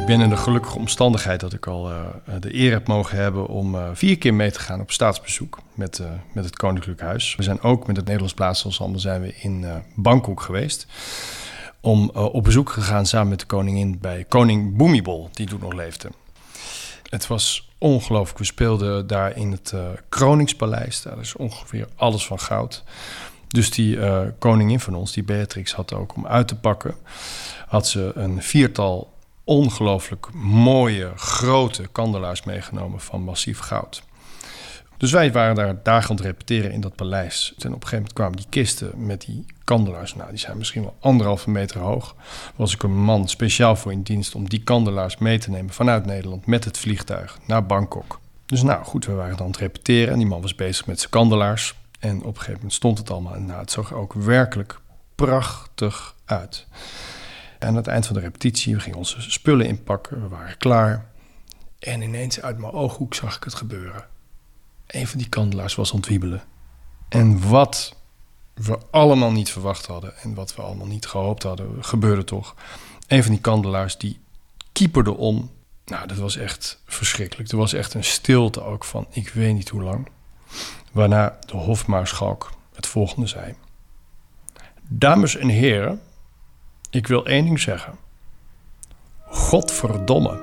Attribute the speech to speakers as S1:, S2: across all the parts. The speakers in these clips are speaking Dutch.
S1: ben in de gelukkige omstandigheid dat ik al de eer heb mogen hebben om 4 keer mee te gaan op staatsbezoek met het Koninklijk Huis. We zijn ook met het Nederlands Blaasensemble zijn we in Bangkok geweest. Om op bezoek gegaan samen met de koningin bij koning Bhumibol, die toen nog leefde. Het was ongelooflijk. We speelden daar in het Kroningspaleis. Daar is ongeveer alles van goud. Dus die koningin van ons, die Beatrix, had ook om uit te pakken, had ze een 4-tal ongelooflijk mooie, grote kandelaars meegenomen van massief goud. Dus wij waren daar dagen aan het repeteren in dat paleis. En op een gegeven moment kwamen die kisten met die kandelaars. Nou, die zijn misschien wel 1,5 meter hoog. Er was ik een man speciaal voor in dienst om die kandelaars mee te nemen vanuit Nederland met het vliegtuig naar Bangkok. Dus nou goed, we waren dan aan het repeteren en die man was bezig met zijn kandelaars. En op een gegeven moment stond het allemaal en nou, het zag er ook werkelijk prachtig uit. En aan het eind van de repetitie, we gingen onze spullen inpakken, we waren klaar. En ineens uit mijn ooghoek zag ik het gebeuren. Een van die kandelaars was ontwiebelen. En wat we allemaal niet verwacht hadden en wat we allemaal niet gehoopt hadden, gebeurde toch. Een van die kandelaars die kieperde om. Nou, dat was echt verschrikkelijk. Er was echt een stilte ook van ik weet niet hoe lang. Waarna de hofmaarschalk het volgende zei. Dames en heren, ik wil 1 ding zeggen. Godverdomme.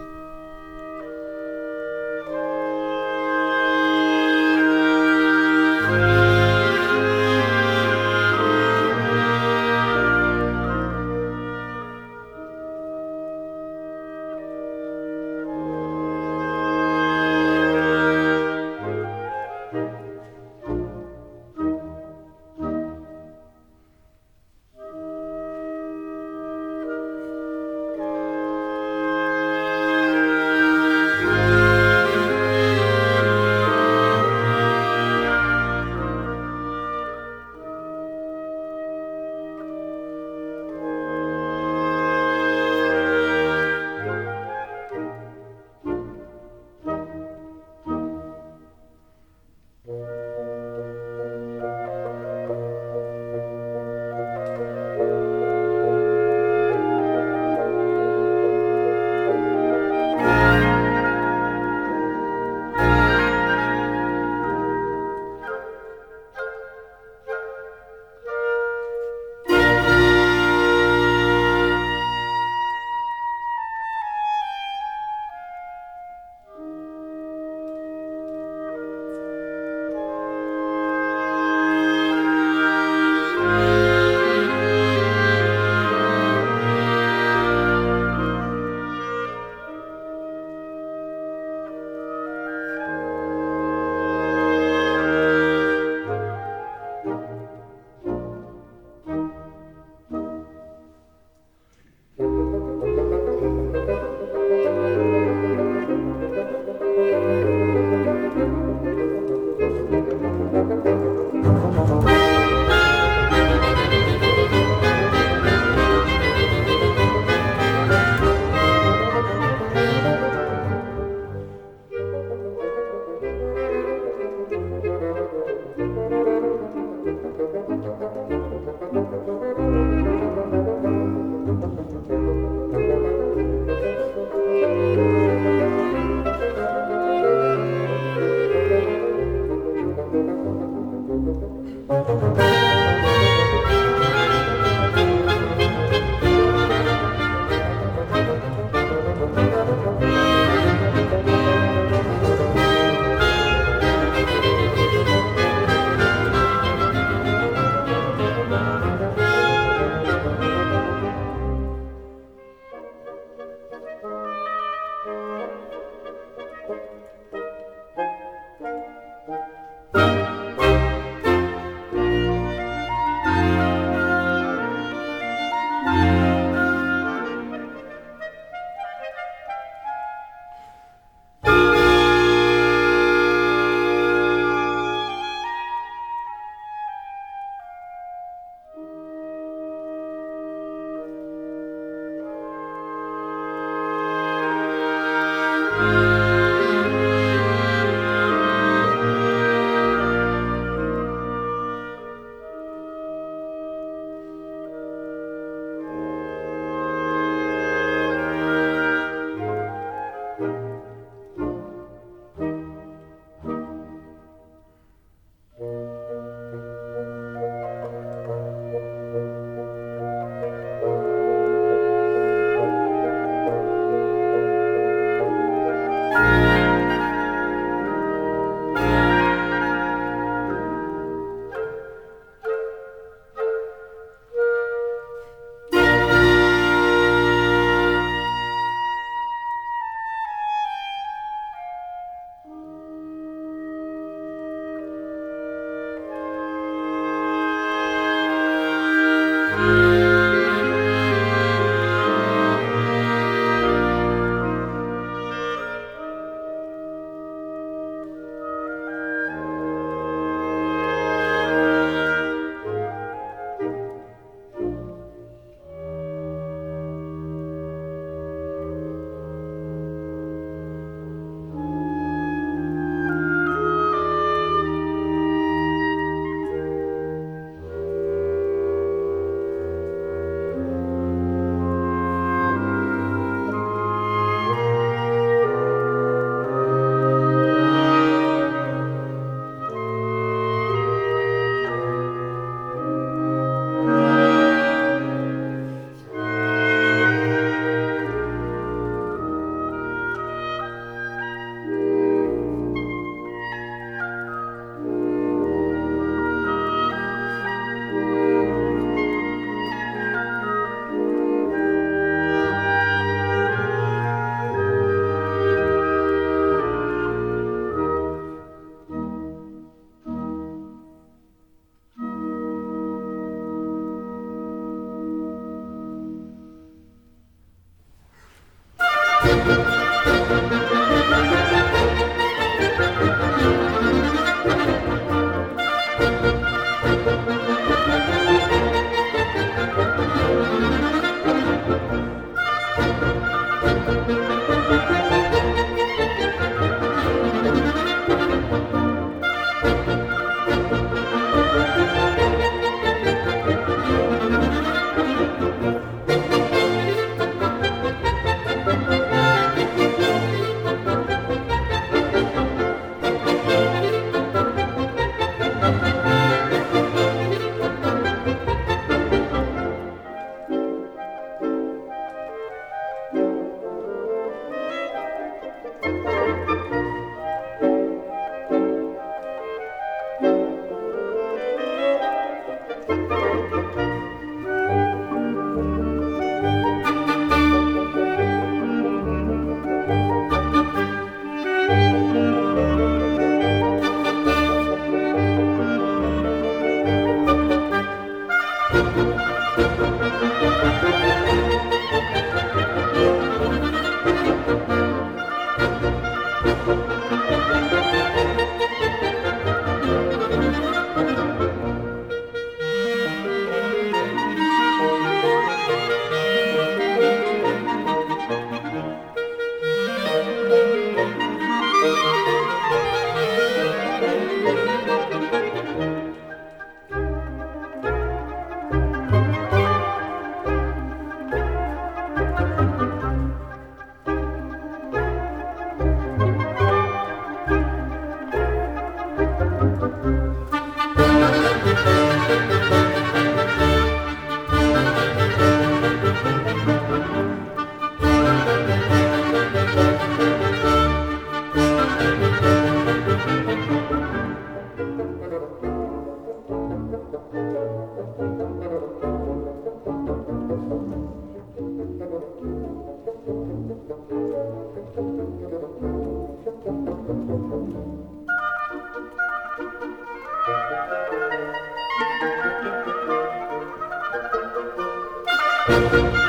S2: MUZIEK